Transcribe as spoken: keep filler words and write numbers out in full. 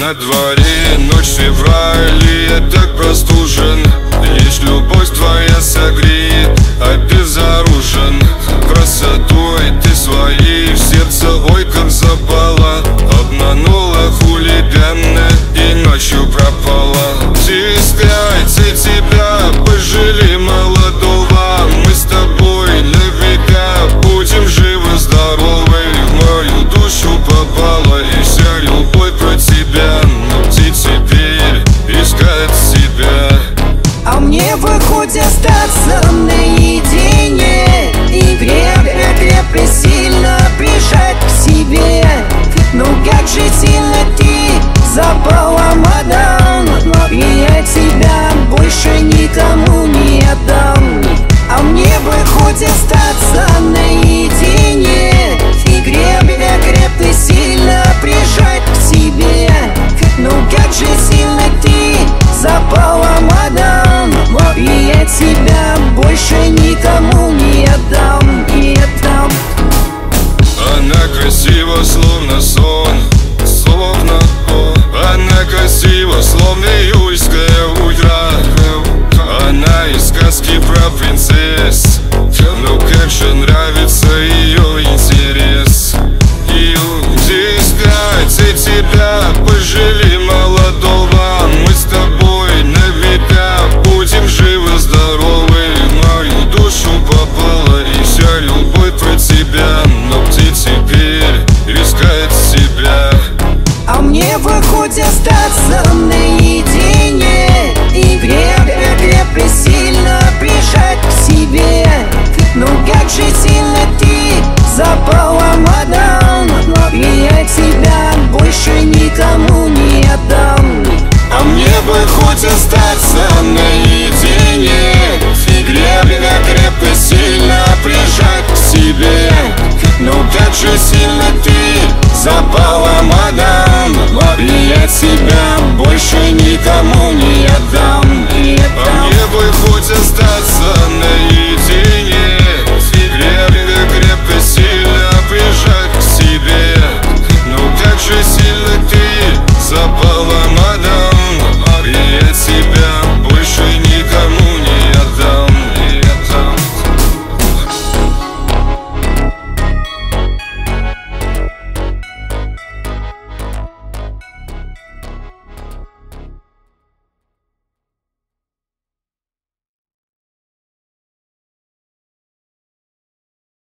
На дворе ночь, февраль, и я так простужен. Лишь любовь твоя согреет, обезоружен. Красотой ты своей в сердце, ой, как запала. Обманула хулиганно и ночью пропала. Искать тебя, пожалей молодого. Мы с тобой на века будем живы-здоровы. В мою душу попала и вся любовь про тебя. Но где теперь искать себя? А мне бы хоть остаться наедине и крепко-крепко сильно прижать к себе. Ну как же сильно ты запала, мадам, и я тебя больше никому не отдам. А мне бы хоть остаться наедине и крепко-крепко сильно прижать к себе. Ну как же сильно ты запала, мадам, и я тебя больше никому не отдам, не отдам. Она красива, словно сон, словно о. Она красива, словно июльское утро. Она из сказки про принцесс. Ну как же нравится